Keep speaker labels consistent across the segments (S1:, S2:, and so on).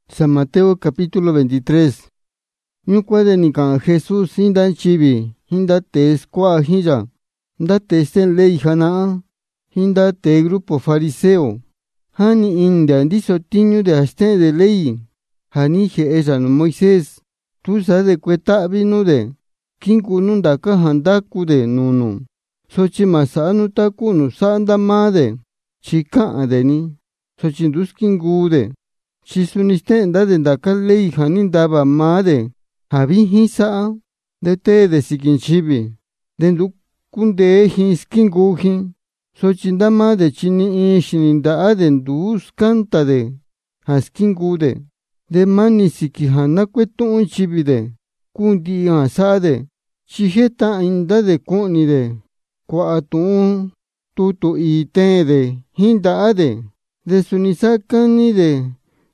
S1: San Mateo capítulo 23. Ñucuade ni can Jesús hinda chibi, hinda te squa hija, hinda te sen ley hana, hinda te grupo fariseo. Hani inda diso tiño de haste de ley. Hani je ella no Moisés. Tu sa de cueta vino de. Kinku nunda ka handaku de nunu. Sochi masanu takunu sanda made. Chika de ni. Sochi duskingu de. Chisunistenda de ndakale hanindaba made. Habi hisa de te de sikinchibi. De ndukunde hiskinguhin. Sochindama de chini shininda aden dus canta de. Haskingude. De mani sikihana kwetun chibide. Kundi asade. Chiheta inda de kuni de. Kwa atun tutu ite de. Hinda ade. De sunisakani de.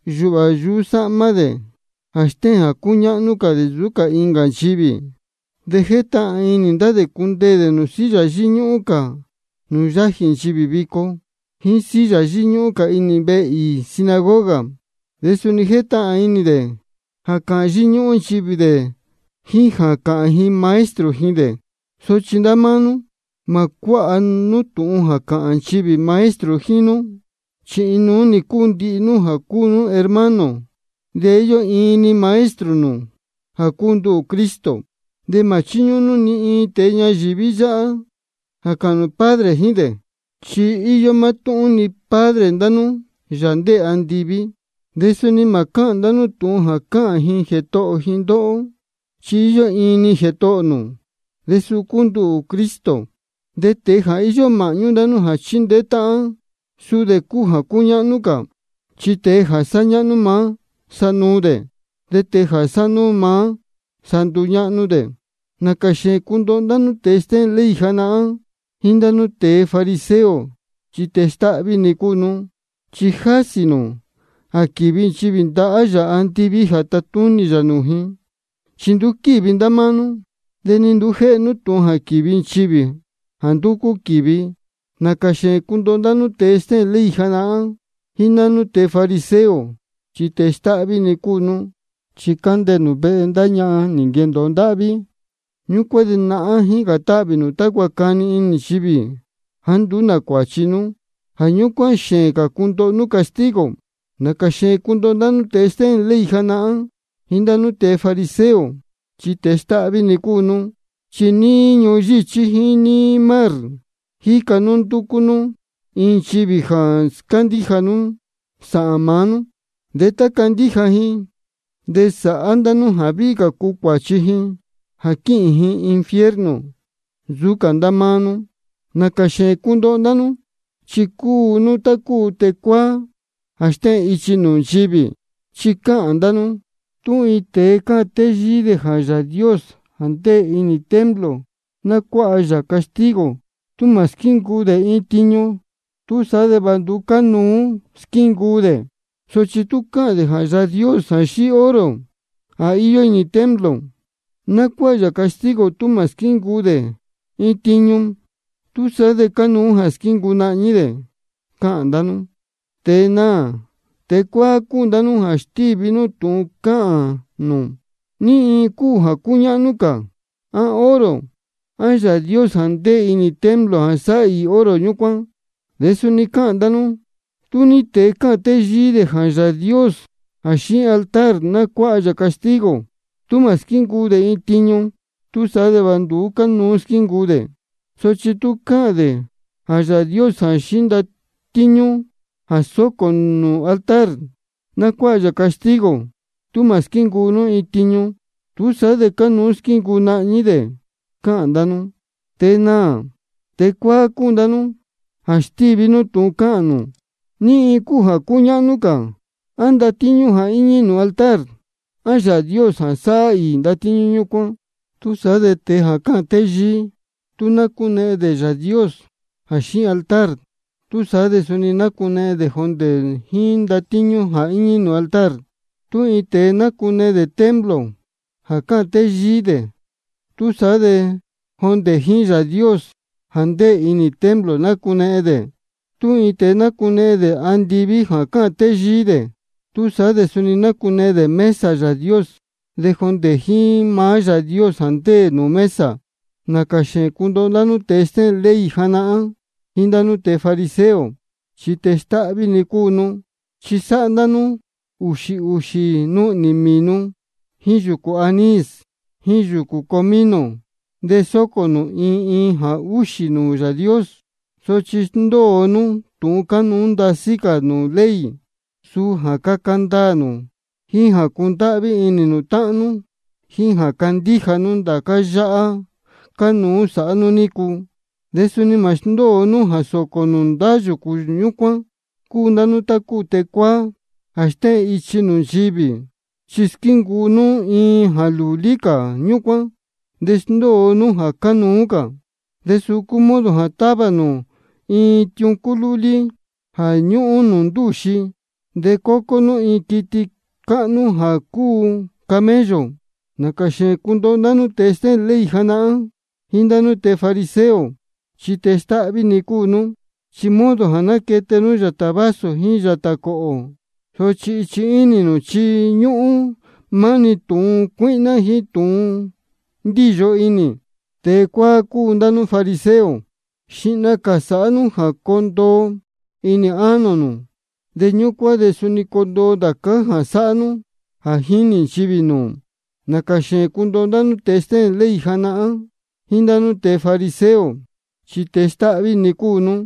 S1: Yubayusa made. Haste hakunya nuka de zuka ingan chibi. De jeta ininda de kunde de nusilla jinyuka. Nuyahin chibi biko. Hinsilla jinyuka inibe y sinagoga. De sunijeta ini de. Haka jinyun chibi de. Hi haka hi maestro hinde. Sochindamanu. Makwa anutu haka chibi maestro hinu. Chinu ni kundi nu hakunu hermano. De ello ini maestro nu. Hakundu Cristo. De machiño nu ni teña jibilla. Hakanu padre hinde. Chi iyo matu ni padre ndanu. Yande andibi. De su ni makan danu tu haka hin jeto hindo. Chi iyo ini jeto nu. De su kundu Cristo. De teja iyo mañu danu hachin de taan. Su de kuja kuña nuka. Chi teja saña nu ma. Sanude. De teja sanu ma. Sanduña nu de. Nakashe kundo danu te esten ley hana. Hindanu te fariseo. Chi te está vinikunu. Chi hasinu. Aquí vinchi vinda aya antibi hatatuni januhi. Chinduki vinda manu. De ninduhe nutu haki vinchibi. Handuku kibi. Nakashe kundondanu te este leijana. Hinanu te fariseo. Chi te está vinikunu. Chikande nube endaña ningien dondabi. Nyukwede na ahi gatabi nutakwakani ini chibi. Handuna kwachinu. Hanyukwa sheka kundo nu castigo. Nakashe kundo danu te esten leijana. Hindanu te fariseo. Chi te está vinikunu. Chi niño yichi hini mar. Hika nun tukunu. Inchibi hans kandijanu. Saamanu. Deta kandijahi. De sa andanu habiga kukwachihi. Hakihi infierno. Zukandamanu. Nakashe kundo danu. Chiku nutaku tekwa. Haste ichinun chibi. Chika andanu. Tu iteca te de haya Dios. Ante ini templo. Nakwa haya castigo. Tu maskingu de itiño. Tu sa de banduka nu. Skingu de. Sochituka de haya Dios. Ashi oro. A iyo ini templo. Nakwa haya castigo. Tu maskingu de itiño. Tu sa de kanu haskingu na nide. Ka andanu. Te na. Te kwa kundanu hashti vinu tu ka nu. Ni ku hakunya nuka. A oro. Aya Dios ande ini templo hasa y oro nyukwan. Desu ni ka andanu. Tu ni te ka te jide haya Dios. Ashi altar na kwa haya castigo. Tu maskingu de itiño. Tu sa de bandu ka nu skingu de. Sochi tu ka de. Haya Dios hashinda tiño. Asoko nu altar. Nakwa haya castigo. Tu maskingu nu itiño. Tu sa de kanuskingu na nide. Ka andanu. Te na. Te kwa kundanu. Hashti vinu tu ka nu. Ni iku hakunya nuka. Anda tiño ha iñi nu altar. Aya Dios hasa y da tiño nyukwa. Tu sa de te haka te ji. Tu nakune de ya Dios. Hashi altar. Tu sabes suni nakune de honde hinda tiño ha iñi no altar. Tu ite nakune de templo. Haka te jide. Tu sabes honde hinja Dios. Hande ini templo nakune de. Tu ite nakune de andibi haka te jide. tu sabes sunina kune de mesa ya Dios, de jonde hi ma ya Dios ante no mesa, nakashe kundo lanu te este ley hana, hindanu te fariseo, si te está vinikunu, si sandanu, ushi nu ni minu, hiyuku anis, hiyuku komino, de sokonu in ha ushi nu ya Dios, so chindo nu, tu kanunda sika nu ley, su ha kakandanu, hi ha kuntabi ininu tanu, hi ha kandija nunda kaya, kanu sanu niku, de suni mashndo nu ha sokonunda yuku nyukwa, kundanu taku tekwa, hashte ichinu jibi, chiskingu nu in halulika nyukwa, desndo nu ha kanuka, de su kumodo ha tabanu, in tiunkululi, ha nyunu ndushi, de koko nu in kiti kanu ha ku camello, nakashe kundo nanu te este ley hana, hindanu te fariseo, si te está vinikunu, si modo hana ketenu yatabaso hi yatakoo, so chi ininu chi nyuu, mani tu kuina hi tu ndiyo ini, te kwa kundanu fariseo, shina kasanu ha kondo ini anonu, de nyukwa de suni kondo daka ha sanu, ha hini chibinu, nakashe kundo danu te este ley hana, hindanu te fariseo, si te está vinikunu,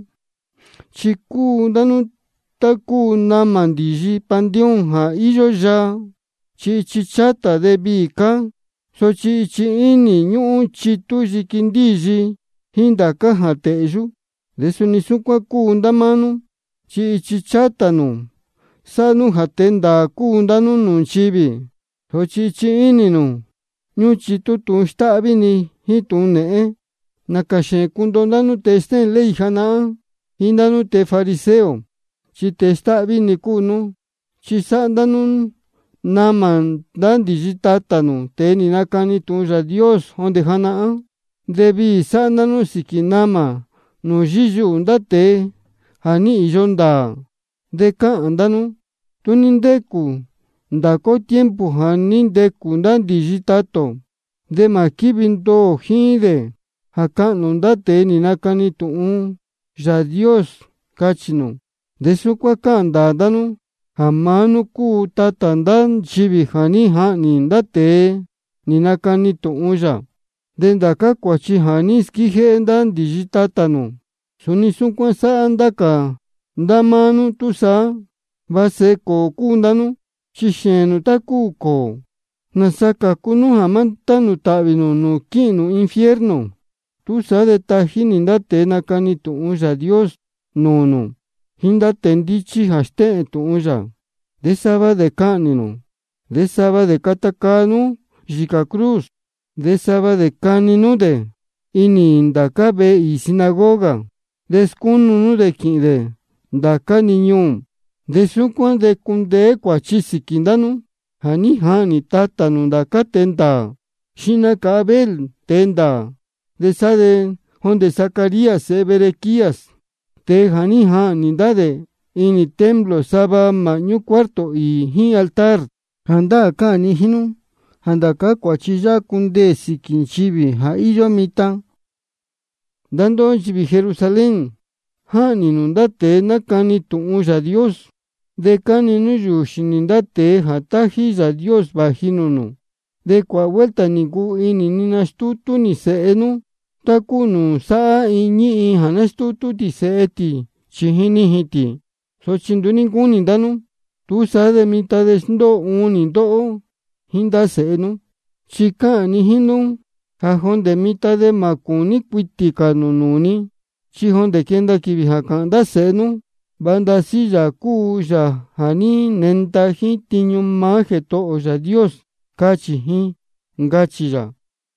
S1: si kundanu taku namandiji pandion ha iyo ya, chi chichata de bika, so chi ini nyu chitu jikindiji, hindaka ha teju, de suni sukwa kundamanu, chi chichatanu, sanu ha tenda kundanu nun chibi, so chi ininu, nyu chitu tu está vini hitu ne, nakashe kundonanu te este ley hana, hindanu te fariseo, si te está vinikunu, si sandanu naman dandiji tatanu, te ni nakani tu ya Dios onde hana, debi sandanu sikinama, no jiyu ndate, hani iyonda, deka andanu, tunindeku, ndako tiempo hanindeku ndandiji tato, de makibindo hinde, hakanu ndate ni nakani tu ya Dios kachinu, de sukwa kanda danu, hamanu ku tatandan chibi hani hani ndate ni nakani tu ya, de ndaka kwachi hani skije ndan digitatanu, suni sukwa sa andaka, ndamanu tusa, base ko kundanu, chishenu takuko, nasaka kunu hamantanu tabinu no kinu infierno, tusa de tajini ndate nakani tu ya Dios, no, hindate ndichi haste tu ya, de saba de kaninu, de saba de katakanu, jika cruz, de saba de kaninude, ini ndaka be y sinagoga, deskunu de kinde, ndaka niño, de sukwan de kunde kwa chisikindanu, hani tatanu ndaka tenda, shina kabel tenda, de sade honde Zacarías Berequías, te hani dade, ini templo saba mañu cuarto y hi altar, handa ka ni hinu, handa ka kwachiya kunde sikinchibi ha iyo mita, dando chibi Jerusalén, hani nundate nakani tu ya Dios, de kani nuyu shinindate hataji ya Dios bajinunu, de kwa vuelta niku ini ninastutu ni seenu, takunu saa iñi hanastutu ti seeti, chihini hiti, so chinduni kuni danu, tu sa de mitades ndo uni do, hinda seenu, chika ni hinu, hajón de mitade makuni kuitika nununi, chihón de kenda kibihakanda seenu, banda silla kuya hani nenta hi tiñu maje to ya Dios, kachi hi, ngachi ya.